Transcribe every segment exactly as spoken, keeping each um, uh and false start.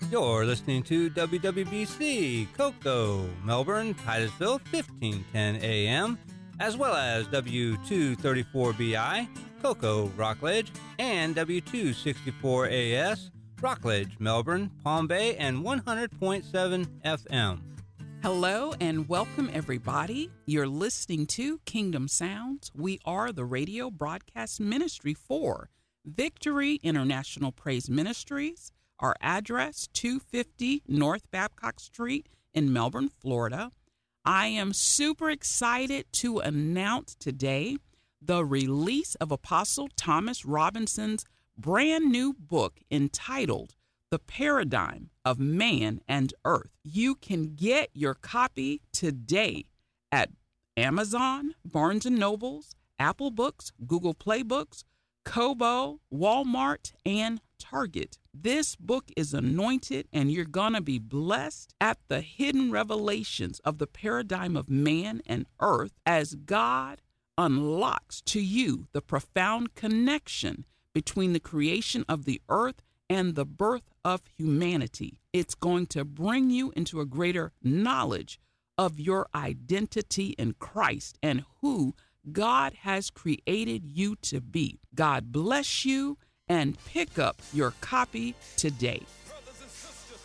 You're listening to W W B C, Cocoa, Melbourne, Titusville, fifteen ten A M, as well as W two thirty-four B I, Cocoa, Rockledge, and W two sixty-four A S, Rockledge, Melbourne, Palm Bay, and one hundred point seven F M. Hello and welcome, everybody. You're listening to Kingdom Sounds. We are the radio broadcast ministry for Victory International Praise Ministries. Our address, two fifty North Babcock Street in Melbourne, Florida. I am super excited to announce today the release of Apostle Thomas Robinson's brand new book entitled The Paradigm of Man and Earth. You can get your copy today at Amazon, Barnes and Nobles, Apple Books, Google Play Books, Kobo, Walmart, and Target. This book is anointed, and you're going to be blessed at the hidden revelations of the paradigm of man and earth as God unlocks to you the profound connection between the creation of the earth and the birth of humanity. It's going to bring you into a greater knowledge of your identity in Christ and who God has created you to be. God bless you, and pick up your copy today. Brothers and sisters,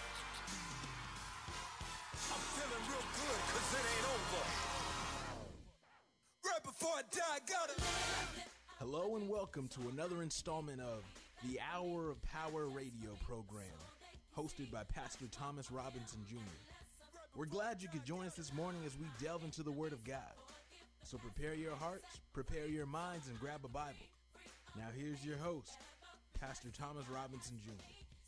I'm feeling real good 'cause it ain't over. Right before I die, gotta. Hello and welcome to another installment of the Hour of Power radio program, hosted by Pastor Thomas Robinson Junior We're glad you could join us this morning as we delve into the Word of God. So prepare your hearts, prepare your minds, and grab a Bible. Now here's your host, Pastor Thomas Robinson Junior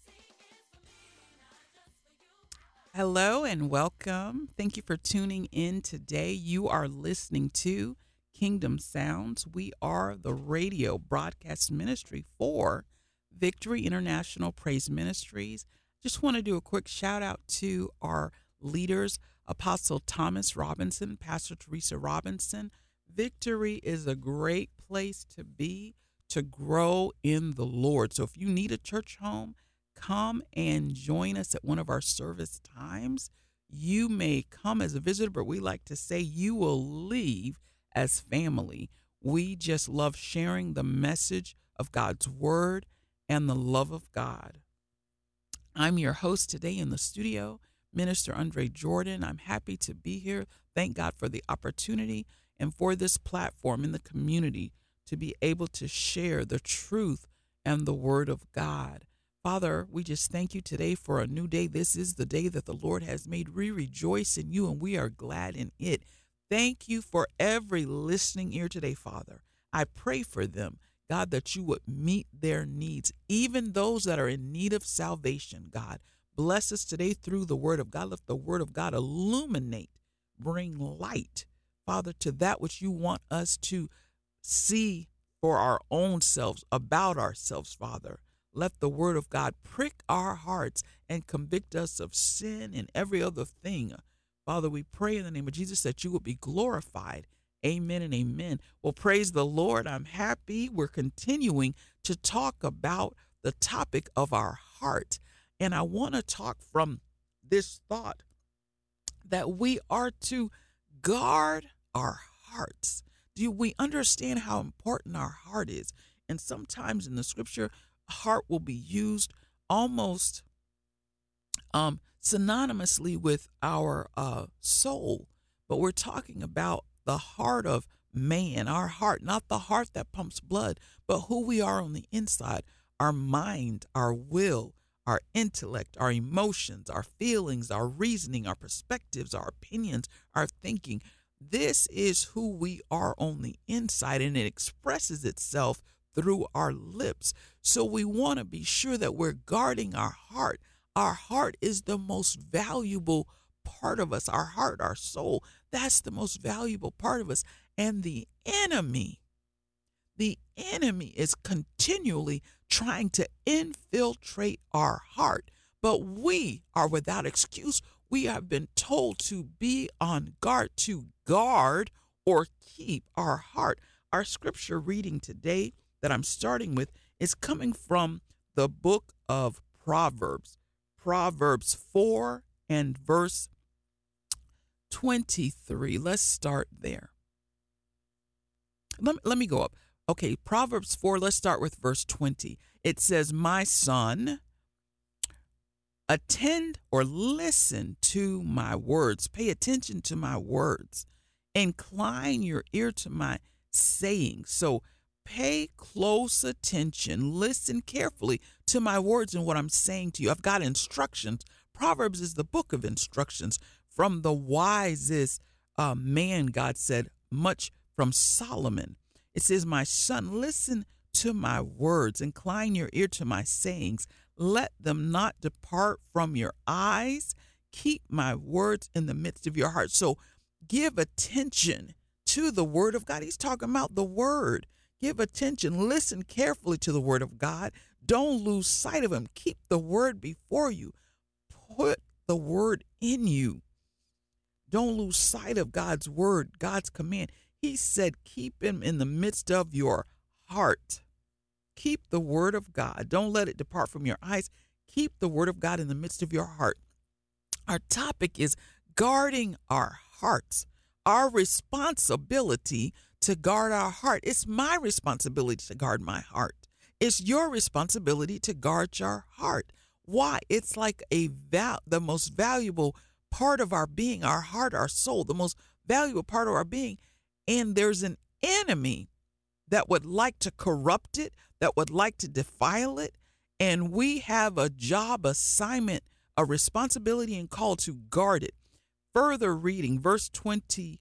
Hello and welcome. Thank you for tuning in today. You are listening to Kingdom Sounds. We are the radio broadcast ministry for Victory International Praise Ministries. Just want to do a quick shout out to our leaders, Apostle Thomas Robinson, Pastor Teresa Robinson. Victory is a great place to be, to grow in the Lord. So if you need a church home, come and join us at one of our service times. You may come as a visitor, but we like to say you will leave as family. We just love sharing the message of God's word and the love of God. I'm your host today in the studio, Minister Andre Jordan. I'm happy to be here. Thank God for the opportunity and for this platform in the community to be able to share the truth and the word of God. Father, we just thank you today for a new day. This is the day that the Lord has made. We rejoice in you and we are glad in it. Thank you for every listening ear today, Father. I pray for them, God, that you would meet their needs, even those that are in need of salvation, God. Bless us today through the word of God. Let the word of God illuminate, bring light, Father, to that which you want us to see for our own selves, about ourselves, Father. Let the word of God prick our hearts and convict us of sin and every other thing. Father, we pray in the name of Jesus that you will be glorified. Amen and amen. Well, praise the Lord. I'm happy. We're continuing to talk about the topic of our heart. And I want to talk from this thought that we are to guard our hearts. Do we understand how important our heart is? And sometimes in the scripture, heart will be used almost um, synonymously with our uh, soul. But we're talking about the heart of man, our heart, not the heart that pumps blood, but who we are on the inside, our mind, our will, our intellect, our emotions, our feelings, our reasoning, our perspectives, our opinions, our thinking. This is who we are on the inside, and it expresses itself through our lips. So we want to be sure that we're guarding our heart. Our heart is the most valuable part of us. Our heart, our soul, that's the most valuable part of us. And the enemy, the enemy is continually trying to infiltrate our heart. But we are without excuse. We have been told to be on guard, to guard or keep our heart. Our scripture reading today that I'm starting with is coming from the book of Proverbs, Proverbs four and verse twenty-three. Let's start there. Let, let me go up. Okay, Proverbs four, let's start with verse twenty. It says, my son, attend or listen to my words. Pay attention to my words. Incline your ear to my sayings. So pay close attention. Listen carefully to my words and what I'm saying to you. I've got instructions. Proverbs is the book of instructions from the wisest uh, man, God said, much from Solomon. It says, my son, listen to my words. Incline your ear to my sayings. Let them not depart from your eyes. Keep my words in the midst of your heart. So give attention to the word of God. He's talking about the word. Give attention. Listen carefully to the word of God. Don't lose sight of him. Keep the word before you. Put the word in you. Don't lose sight of God's word, God's command. He said, keep him in the midst of your heart. Keep the word of God. Don't let it depart from your eyes. Keep the word of God in the midst of your heart. Our topic is guarding our hearts. Our responsibility to guard our heart. It's my responsibility to guard my heart. It's your responsibility to guard your heart. Why? It's like a val- the most valuable part of our being, our heart, our soul, the most valuable part of our being. And there's an enemy that would like to corrupt it, that would like to defile it. And we have a job, assignment, a responsibility and call to guard it. Further reading, verse twenty-two,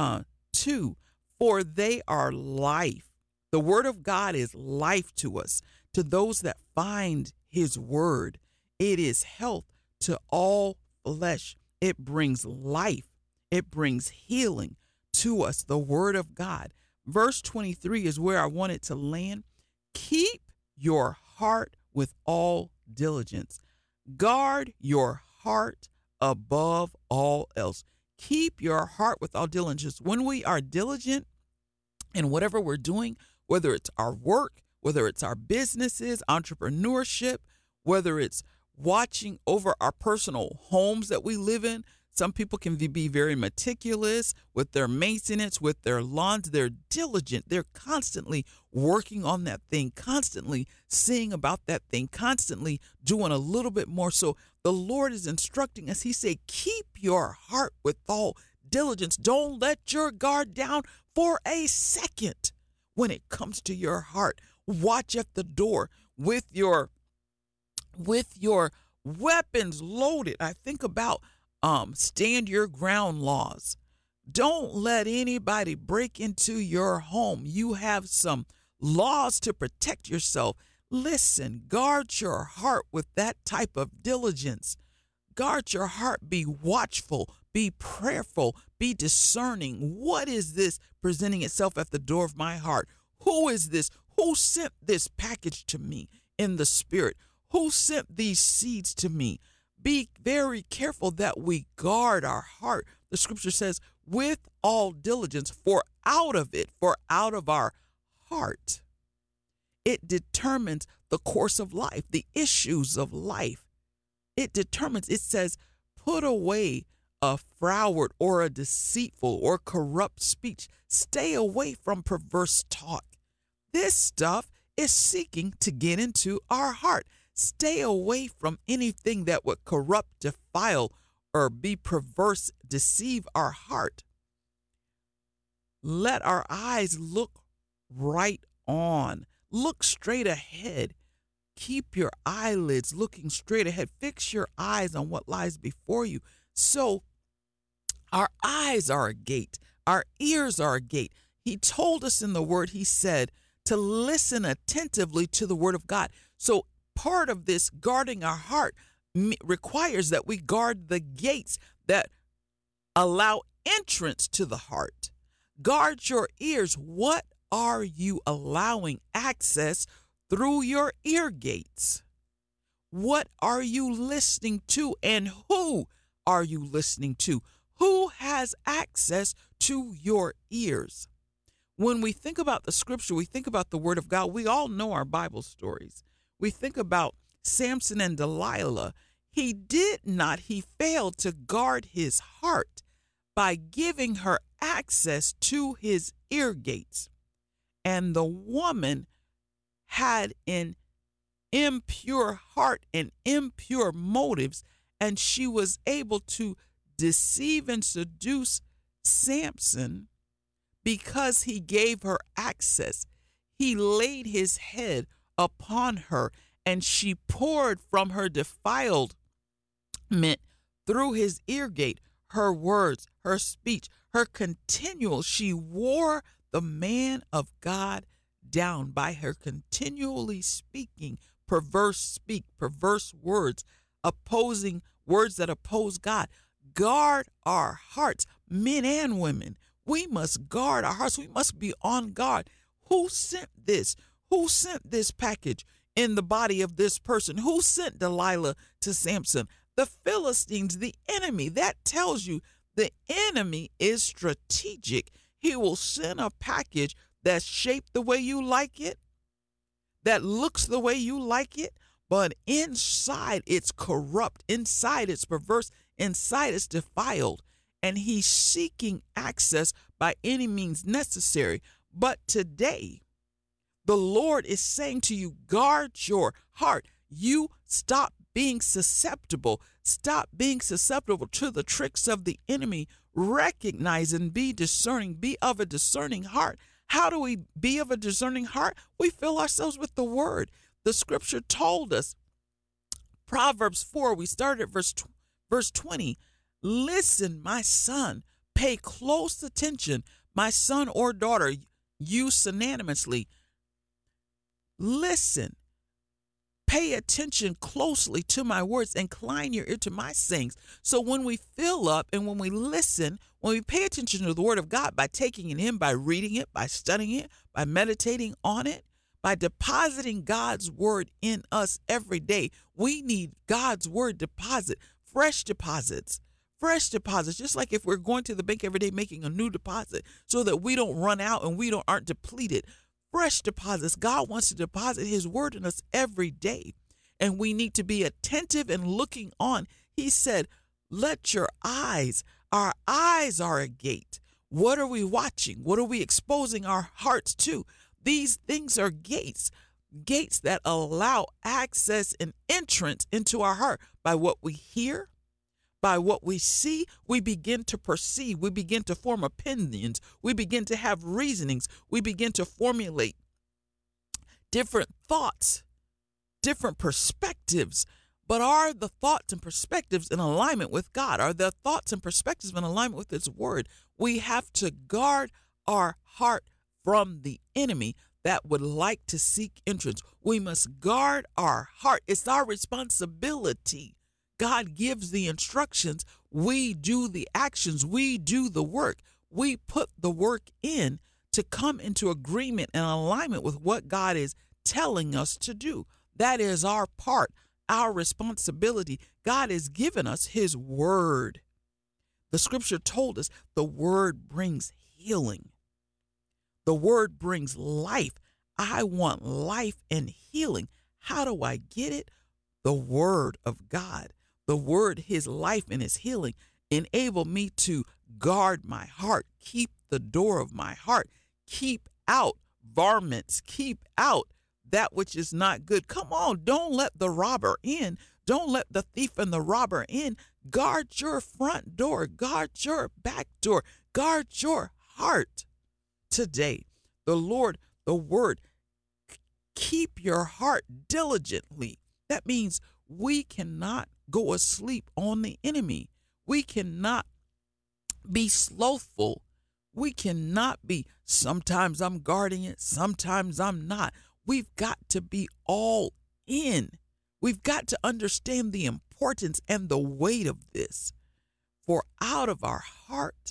for they are life. The word of God is life to us, to those that find his word. It is health to all flesh. It brings life. It brings healing to us, the word of God. Verse twenty-three is where I wanted to land. Keep your heart with all diligence. Guard your heart above all else. Keep your heart with all diligence. When we are diligent in whatever we're doing, whether it's our work, whether it's our businesses, entrepreneurship, whether it's watching over our personal homes that we live in. Some people can be very meticulous with their maintenance, with their lawns. They're diligent. They're constantly working on that thing, constantly seeing about that thing, constantly doing a little bit more. So the Lord is instructing us. He said, keep your heart with all diligence. Don't let your guard down for a second when it comes to your heart. Watch at the door with your with your weapons loaded. I think about um, stand your ground laws. Don't let anybody break into your home. You have some laws to protect yourself. Listen, guard your heart with that type of diligence. Guard your heart. Be watchful. Be prayerful. Be discerning. What is this presenting itself at the door of my heart? Who is this? Who sent this package to me in the spirit? Who sent these seeds to me? Be very careful that we guard our heart. The scripture says, with all diligence, for out of it, for out of our heart, it determines the course of life, the issues of life. It determines, it says, put away a froward or a deceitful or corrupt speech. Stay away from perverse talk. This stuff is seeking to get into our heart. Stay away from anything that would corrupt, defile, or be perverse, deceive our heart. Let our eyes look right on. Look straight ahead. Keep your eyelids looking straight ahead. Fix your eyes on what lies before you. So our eyes are a gate. Our ears are a gate. He told us in the word, he said, to listen attentively to the word of God. So part of this guarding our heart requires that we guard the gates that allow entrance to the heart. Guard your ears. What are you allowing access through your ear gates? What are you listening to, and who are you listening to? Who has access to your ears? When we think about the scripture, we think about the word of God. We all know our Bible stories. We think about Samson and Delilah. He did not, he failed to guard his heart by giving her access to his ear gates. And the woman had an impure heart and impure motives, and she was able to deceive and seduce Samson because he gave her access. He laid his head upon her, and she poured from her defilement through his ear gate, her words, her speech, her continual. She wore the man of God down by her continually speaking perverse speak, perverse words, opposing words that oppose God. Guard our hearts, men and women. We must guard our hearts. We must be on guard. Who sent this? Who sent this package in the body of this person? Who sent Delilah to Samson? The Philistines, the enemy. That tells you the enemy is strategic. He will send a package that's shaped the way you like it, that looks the way you like it, but inside it's corrupt, inside it's perverse, inside it's defiled, and he's seeking access by any means necessary. But today, the Lord is saying to you, guard your heart. You stop being susceptible. Stop being susceptible to the tricks of the enemy. Recognize and be discerning. Be of a discerning heart. How do we be of a discerning heart? We fill ourselves with the word. The scripture told us, Proverbs four, we started at verse, verse twenty. Listen, my son, pay close attention, my son or daughter, you synonymously. Listen, pay attention closely to my words, incline your ear to my sayings. So when we fill up and when we listen, when we pay attention to the word of God by taking it in, by reading it, by studying it, by meditating on it, by depositing God's word in us every day, we need God's word deposit, fresh deposits, fresh deposits, just like if we're going to the bank every day making a new deposit so that we don't run out and we don't aren't depleted. Fresh deposits. God wants to deposit his word in us every day, and we need to be attentive and looking on. He said, let your eyes, our eyes are a gate. What are we watching? What are we exposing our hearts to? These things are gates, gates that allow access and entrance into our heart by what we hear, by what we see. We begin to perceive. We begin to form opinions. We begin to have reasonings. We begin to formulate different thoughts, different perspectives. But are the thoughts and perspectives in alignment with God? Are the thoughts and perspectives in alignment with his word? We have to guard our heart from the enemy that would like to seek entrance. We must guard our heart. It's our responsibility. God gives the instructions. We do the actions. We do the work. We put the work in to come into agreement and alignment with what God is telling us to do. That is our part, our responsibility. God has given us his word. The scripture told us the word brings healing. The word brings life. I want life and healing. How do I get it? The word of God. The word, his life and his healing, enable me to guard my heart, keep the door of my heart, keep out varmints, keep out that which is not good. Come on, don't let the robber in. Don't let the thief and the robber in. Guard your front door, guard your back door, guard your heart today. The Lord, the word, keep your heart diligently. That means we cannot go asleep on the enemy. We cannot be slothful. We cannot be, sometimes I'm guarding it, sometimes I'm not. We've got to be all in. We've got to understand the importance and the weight of this. For out of our heart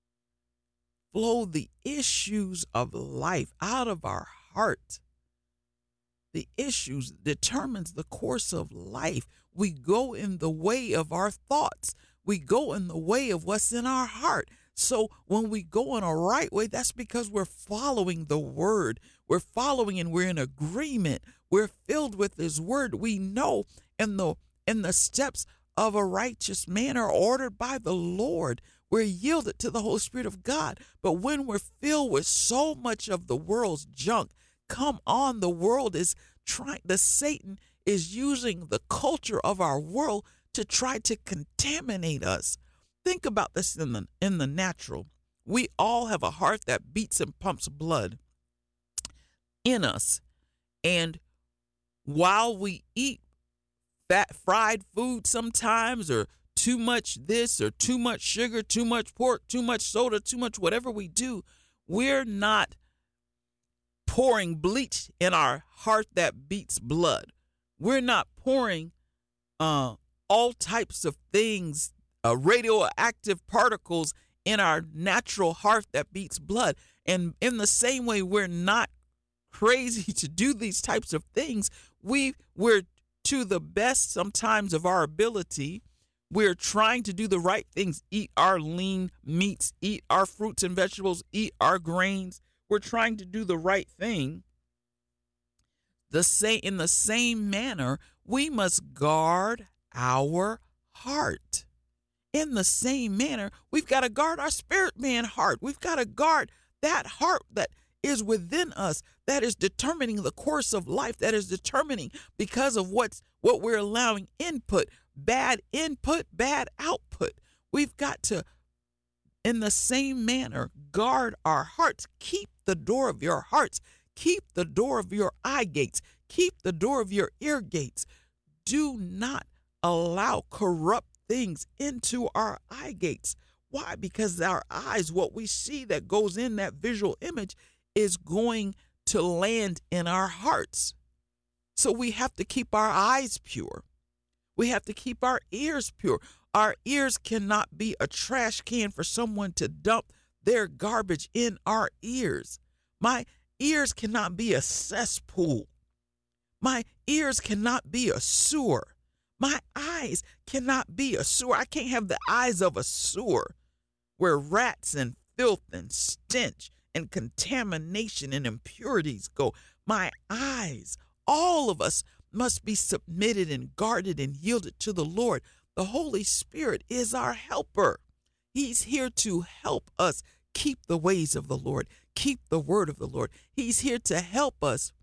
flow the issues of life. Out of our heart, the issues determines the course of life. We go in the way of our thoughts. We go in the way of what's in our heart. So when we go in a right way, that's because we're following the word. We're following and we're in agreement. We're filled with his word. We know in the and the steps of a righteous man are ordered by the Lord. We're yielded to the Holy Spirit of God. But when we're filled with so much of the world's junk, come on, the world is trying, the Satan is using the culture of our world to try to contaminate us. Think about this in the, in the natural. We all have a heart that beats and pumps blood in us. And while we eat fat fried food sometimes, or too much this or too much sugar, too much pork, too much soda, too much whatever we do, we're not pouring bleach in our heart that beats blood. We're not pouring uh, all types of things, uh, radioactive particles in our natural heart that beats blood. And in the same way, we're not crazy to do these types of things. We, we're to the best sometimes of our ability. We're trying to do the right things, eat our lean meats, eat our fruits and vegetables, eat our grains. We're trying to do the right thing. The same, in the same manner, we must guard our heart. In the same manner, we've got to guard our spirit man heart. We've got to guard that heart that is within us, that is determining the course of life, that is determining because of what's what we're allowing input, bad input, bad output. We've got to, in the same manner, guard our hearts. Keep the door of your hearts. Keep the door of your eye gates. Keep the door of your ear gates. Do not allow corrupt things into our eye gates. Why? Because our eyes, what we see that goes in that visual image, is going to land in our hearts. So we have to keep our eyes pure. We have to keep our ears pure. Our ears cannot be a trash can for someone to dump their garbage in our ears. My ears cannot be a cesspool. My ears cannot be a sewer. My eyes cannot be a sewer. I can't have the eyes of a sewer where rats and filth and stench and contamination and impurities go. My eyes, all of us must be submitted and guarded and yielded to the Lord. The Holy Spirit is our helper. He's here to help us keep the ways of the Lord, keep the word of the Lord. He's here to help us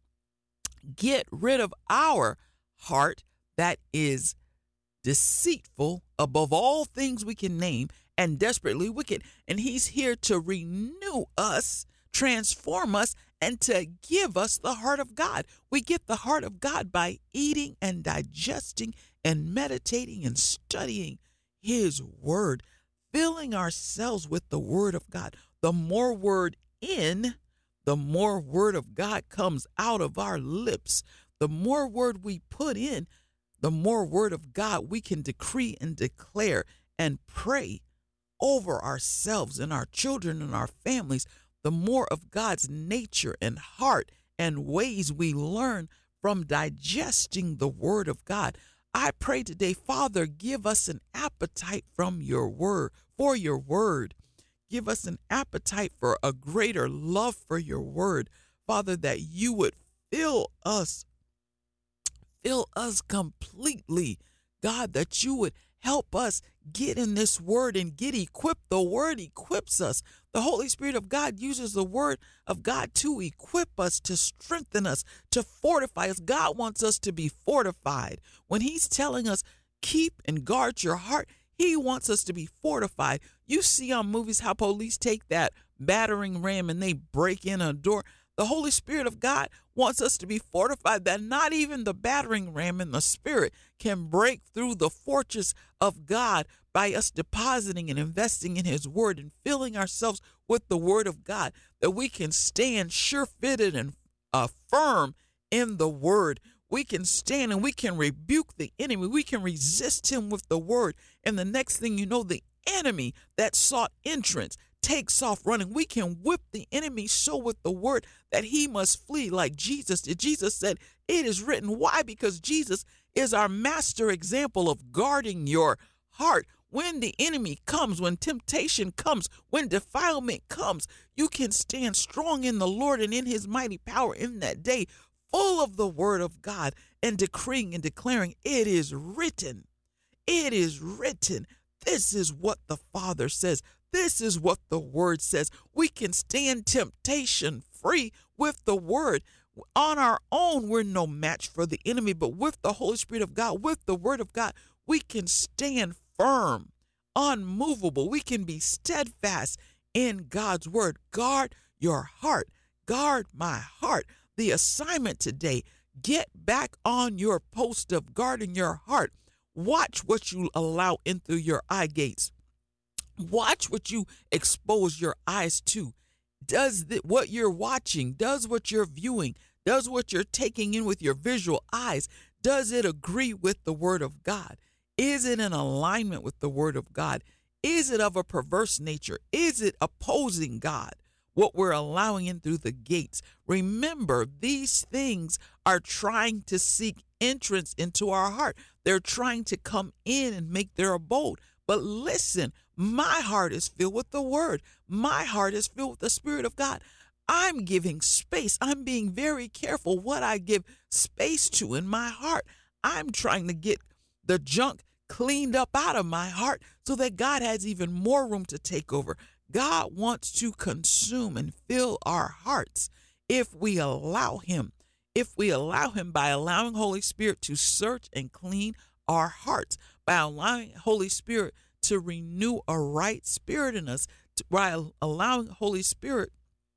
get rid of our heart that is deceitful above all things we can name and desperately wicked. And he's here to renew us, transform us, and to give us the heart of God. We get the heart of God by eating and digesting and meditating and studying his word, filling ourselves with the word of God. The more word in, the more word of God comes out of our lips. The more word we put in, the more word of God we can decree and declare and pray over ourselves and our children and our families. The more of God's nature and heart and ways we learn from digesting the word of God. I pray today, Father, give us an appetite from your word, for your word. Give us an appetite for a greater love for your word. Father, that you would fill us, fill us completely. God, that you would help us get in this word and get equipped. The word equips us. The Holy Spirit of God uses the word of God to equip us, to strengthen us, to fortify us. God wants us to be fortified. When he's telling us, keep and guard your heart, he wants us to be fortified. You see on movies how police take that battering ram and they break in a door. The Holy Spirit of God wants us to be fortified, that not even the battering ram in the spirit can break through the fortress of God by us depositing and investing in his word and filling ourselves with the word of God, that we can stand sure-footed and uh, firm in the word. We can stand and we can rebuke the enemy. We can resist him with the word. And the next thing you know, the enemy that sought entrance takes off running. We can whip the enemy so with the word that he must flee like Jesus did. Jesus said, it is written. Why? Because Jesus is our master example of guarding your heart. When the enemy comes, when temptation comes, when defilement comes, you can stand strong in the Lord and in his mighty power in that day. full of the word of God and decreeing and declaring, it is written. It is written. This is what the Father says. This is what the word says. We can stand temptation free with the word. On our own, we're no match for the enemy, but with the Holy Spirit of God, with the word of God, we can stand firm, unmovable. We can be steadfast in God's word. Guard your heart. Guard my heart. The assignment today, get back on your post of guarding your heart. Watch what you allow in through your eye gates. Watch what you expose your eyes to. Does the, what you're watching, does what you're viewing, does what you're taking in with your visual eyes, does it agree with the word of God? Is it in alignment with the word of God? Is it of a perverse nature? Is it opposing God? What we're allowing in through the gates. Remember, these things are trying to seek entrance into our heart. They're trying to come in and make their abode. But listen, my heart is filled with the word. My heart is filled with the Spirit of God. I'm giving space. I'm being very careful what I give space to in my heart. I'm trying to get the junk cleaned up out of my heart so that God has even more room to take over. God wants to consume and fill our hearts if we allow him. If we allow him by allowing Holy Spirit to search and clean our hearts, by allowing Holy Spirit to renew a right spirit in us, to, by allowing Holy Spirit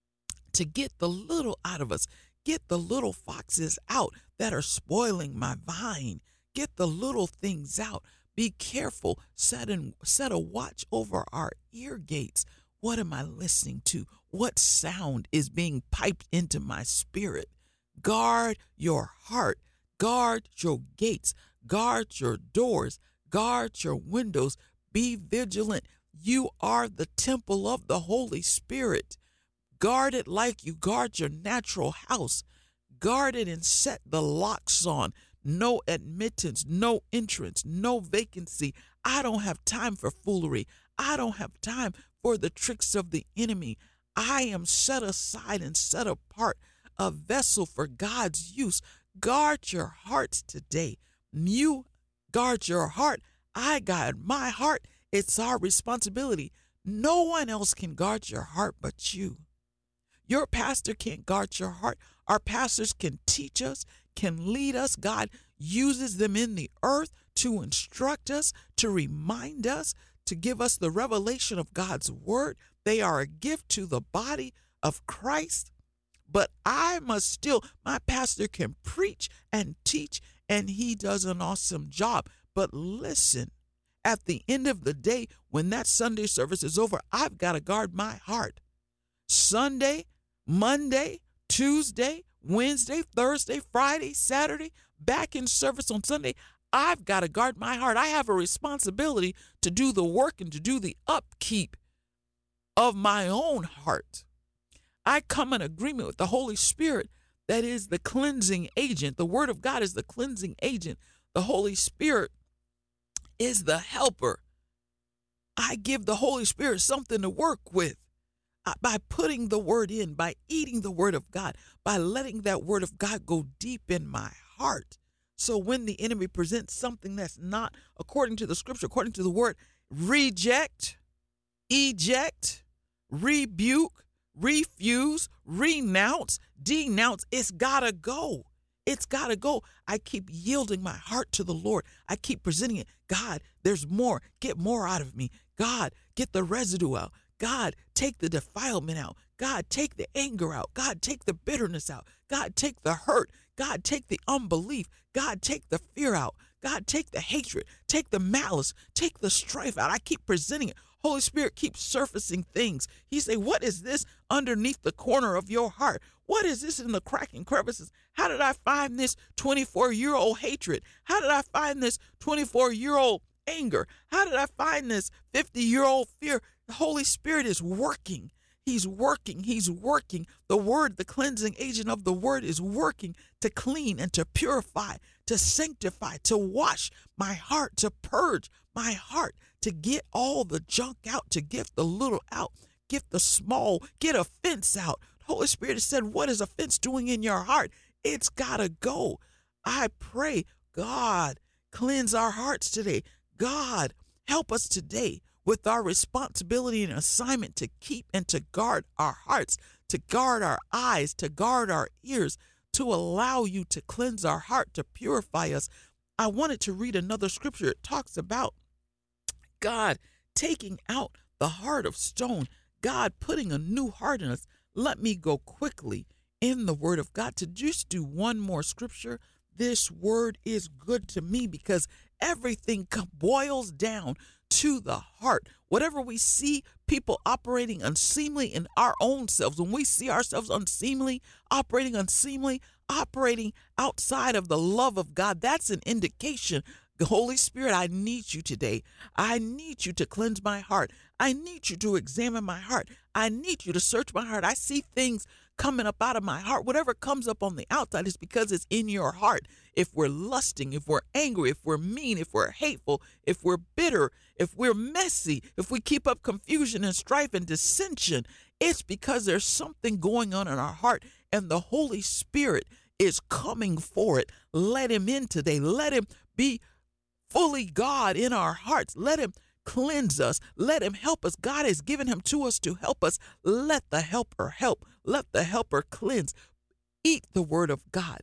to get the little out of us, get the little foxes out that are spoiling my vine, get the little things out. Be careful, set, in, set a watch over our ear gates. What am I listening to? What sound is being piped into my spirit? Guard your heart, guard your gates, guard your doors, guard your windows. Be vigilant. You are the temple of the Holy Spirit. Guard it like you guard your natural house. Guard it and set the locks on. No admittance, no entrance, no vacancy. I don't have time for foolery. I don't have time for the tricks of the enemy. I am set aside and set apart, a vessel for God's use. Guard your hearts today. You guard your heart. I guard my heart. It's our responsibility. No one else can guard your heart but you. Your pastor can't guard your heart. Our pastors can teach us, can lead us. God uses them in the earth to instruct us, to remind us, to give us the revelation of God's word. They are a gift to the body of Christ. But I must still, my pastor can preach and teach, and he does an awesome job. But listen, at the end of the day, when that Sunday service is over, I've got to guard my heart. Sunday, Monday, Tuesday, Wednesday, Thursday, Friday, Saturday, back in service on Sunday, I've got to guard my heart. I have a responsibility to do the work and to do the upkeep of my own heart. I come in agreement with the Holy Spirit that is the cleansing agent. The Word of God is the cleansing agent. The Holy Spirit is the helper. I give the Holy Spirit something to work with. By putting the word in, by eating the word of God, by letting that word of God go deep in my heart. So when the enemy presents something that's not according to the scripture, according to the word, reject, eject, rebuke, refuse, renounce, denounce. It's gotta go. It's gotta go. I keep yielding my heart to the Lord. I keep presenting it. God, there's more. Get more out of me. God, get the residue out. God, take the defilement out. God, take the anger out. God, take the bitterness out. God, take the hurt. God, take the unbelief. God, take the fear out. God, take the hatred. Take the malice. Take the strife out. I keep presenting it. Holy Spirit keeps surfacing things. He say, what is this underneath the corner of your heart? What is this in the cracking crevices? How did I find this twenty-four-year-old hatred? How did I find this twenty-four-year-old anger? How did I find this fifty-year-old fear? The Holy Spirit is working. He's working. He's working. The word, the cleansing agent of the word is working to clean and to purify, to sanctify, to wash my heart, to purge my heart, to get all the junk out, to get the little out, get the small, get offense out. The Holy Spirit has said, what is offense doing in your heart? It's got to go. I pray, God, cleanse our hearts today. God, help us today with our responsibility and assignment to keep and to guard our hearts, to guard our eyes, to guard our ears, to allow you to cleanse our heart, to purify us. I wanted to read another scripture. It talks about God taking out the heart of stone, God putting a new heart in us. Let me go quickly in the word of God to just do one more scripture. This word is good to me because everything boils down to the heart. Whatever we see people operating unseemly in our own selves, when we see ourselves unseemly, operating unseemly, operating outside of the love of God, that's an indication. Holy Spirit, I need you today. I need you to cleanse my heart. I need you to examine my heart. I need you to search my heart. I see things coming up out of my heart. Whatever comes up on the outside is because it's in your heart. If we're lusting, if we're angry, if we're mean, if we're hateful, if we're bitter, if we're messy, if we keep up confusion and strife and dissension, it's because there's something going on in our heart and the Holy Spirit is coming for it. Let him in today. Let him be fully God in our hearts. Let him cleanse us. Let him help us. God has given him to us to help us. Let the helper help. Let the helper cleanse. Eat the word of God.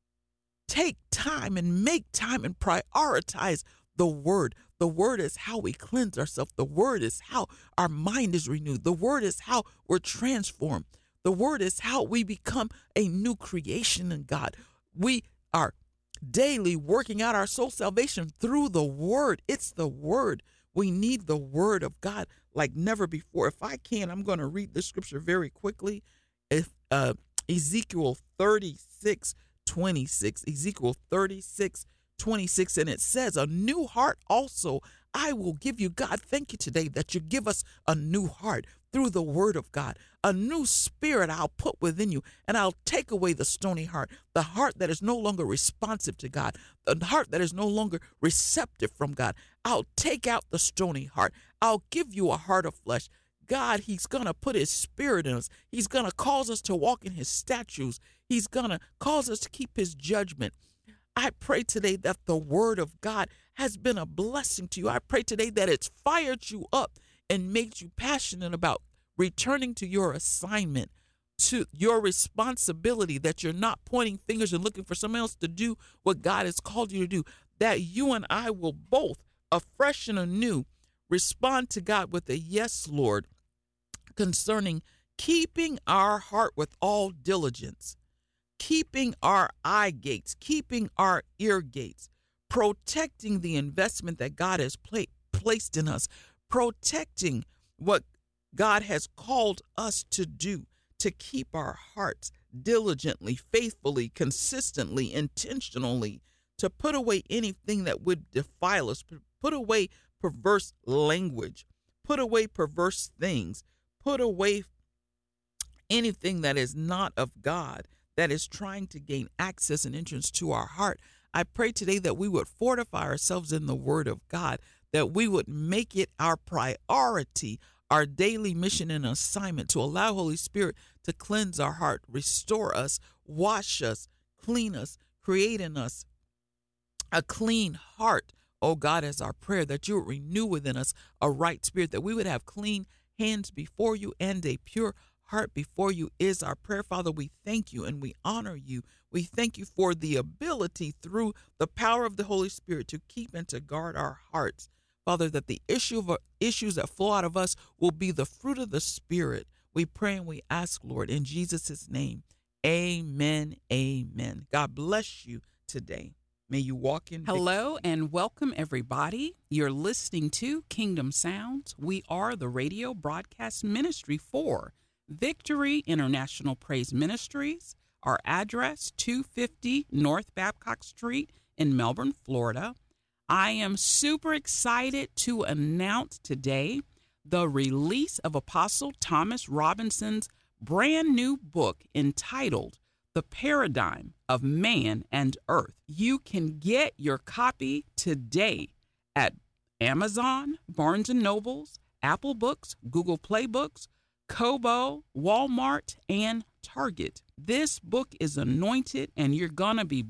Take time and make time and prioritize the word. The word is how we cleanse ourselves. The word is how our mind is renewed. The word is how we're transformed. The word is how we become a new creation in God. We are daily working out our soul salvation through the word. It's the word. We need the word of God like never before. If I can, I'm going to read the scripture very quickly. If uh, Ezekiel thirty-six twenty-six, Ezekiel thirty-six twenty-six, and it says, a new heart also I will give you. God, thank you today that you give us a new heart through the word of God. A new spirit I'll put within you, and I'll take away the stony heart, the heart that is no longer responsive to God, the heart that is no longer receptive from God. I'll take out the stony heart. I'll give you a heart of flesh. God, he's going to put his spirit in us. He's going to cause us to walk in his statutes. He's going to cause us to keep his judgment. I pray today that the word of God has been a blessing to you. I pray today that it's fired you up and made you passionate about returning to your assignment, to your responsibility, that you're not pointing fingers and looking for someone else to do what God has called you to do, that you and I will both, afresh and anew, respond to God with a yes, Lord, concerning keeping our heart with all diligence, keeping our eye gates, keeping our ear gates, protecting the investment that God has pla- placed in us, protecting what God has called us to do, to keep our hearts diligently, faithfully, consistently, intentionally, to put away anything that would defile us, put away perverse language, put away perverse things, put away anything that is not of God, that is trying to gain access and entrance to our heart. I pray today that we would fortify ourselves in the word of God, that we would make it our priority, our daily mission and assignment to allow Holy Spirit to cleanse our heart, restore us, wash us, clean us, create in us a clean heart. Oh God, as our prayer, that you would renew within us a right spirit, that we would have clean hands before you and a pure heart before you is our prayer. Father, we thank you and we honor you. We thank you for the ability through the power of the Holy Spirit to keep and to guard our hearts. Father, that the issue of issues that flow out of us will be the fruit of the Spirit. We pray and we ask, Lord, in Jesus' name. Amen. Amen. God bless you today. May you walk in Hello and welcome, everybody. You're listening to Kingdom Sounds. We are the radio broadcast ministry for Victory International Praise Ministries. Our address, two fifty North Babcock Street in Melbourne, Florida. I am super excited to announce today the release of Apostle Thomas Robinson's brand new book entitled The Paradigm of Man and Earth. You can get your copy today at Amazon, Barnes and Nobles, Apple Books, Google Play Books, Kobo, Walmart, and target. This book is anointed, and you're going to be